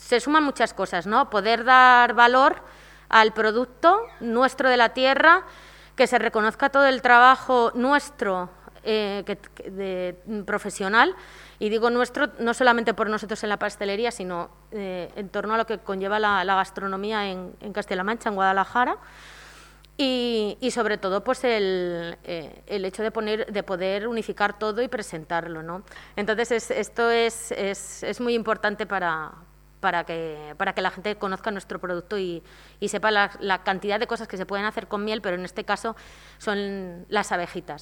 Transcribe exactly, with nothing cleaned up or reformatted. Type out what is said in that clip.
se suman muchas cosas, ¿no? Poder dar valor al producto nuestro de la tierra, que se reconozca todo el trabajo nuestro eh, que, que de, profesional, y digo nuestro no solamente por nosotros en la pastelería, sino eh, en torno a lo que conlleva la, la gastronomía en, en Castilla-La Mancha, en Guadalajara. Y, y sobre todo pues el, eh, el hecho de, poner, de poder unificar todo y presentarlo, ¿no? Entonces es, esto es, es, es muy importante para, para, que, para que la gente conozca nuestro producto y, y sepa la, la cantidad de cosas que se pueden hacer con miel, pero en este caso son las abejitas.